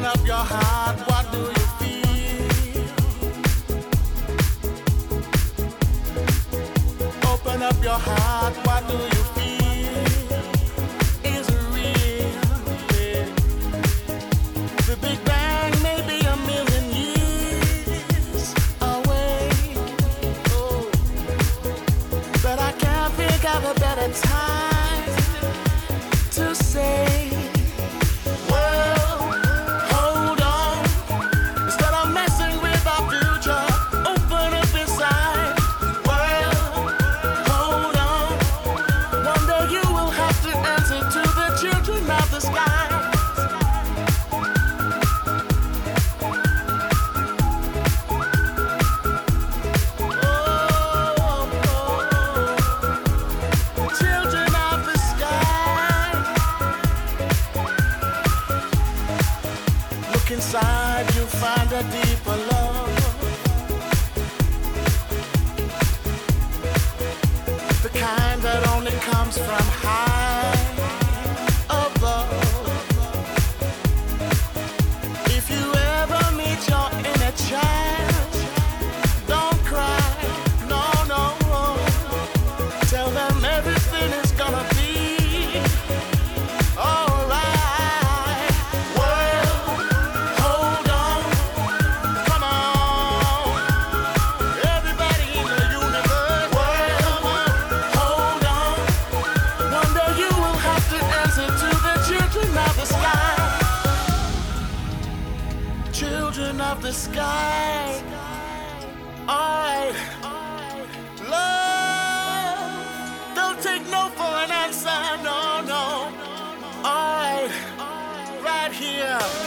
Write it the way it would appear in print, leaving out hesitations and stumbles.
up your heart, what do you feel? Open up your heart, what do you feel? Is it real? Yeah. The Big Bang may be a million years away. Oh, but I can't think of a better time to say, well, hold on. Instead of messing with our future, open up inside. Well, hold on. One day you will have to answer to the children of the sky. Children of the sky. Look inside, you'll find a deeper love. The kind that only comes from high above. If you ever meet your inner child, don't cry, no, no. Tell them everything is gonna be alright. Well, hold on, come on, everybody in the universe. Well, hold on. One day you will have to answer to the children of the sky. Children of the sky. Alright. Love, don't take no for an answer, no, no. Alright, right here.